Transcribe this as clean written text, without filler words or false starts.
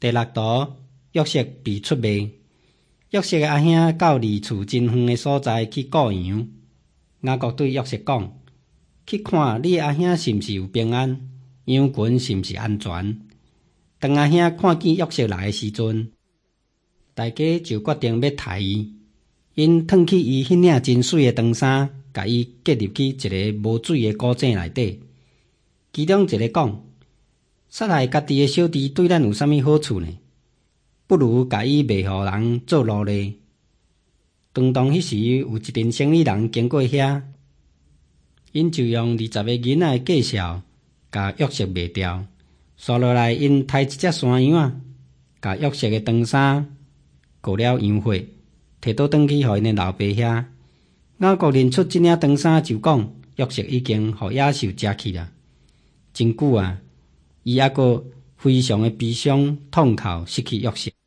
第6图，约瑟被出卖。约瑟的阿兄到离厝真远的所在去顾羊。雅各对约瑟讲：去看你阿兄是毋是有平安，羊群是毋是安全。当阿兄看见约瑟来的时阵，大家就决定要杀伊。因脱去伊迄领真水的长衫，甲伊结入去一个无水的古井内底。其中一个讲：杀害家己的小弟对咱有啥物好处呢？不如甲伊卖互人做奴隶。当迄时有一群生意人经过遐，因就用20个银仔的价钞，甲约瑟卖掉。刷落来，因杀一只山羊仔，甲约瑟的长衫过了羊血，摕倒转去互因的老爸遐。雅各认出这领长衫，就讲约瑟已经互野兽食去了。真久啊，伊还阁非常的悲伤痛哭，失去约瑟。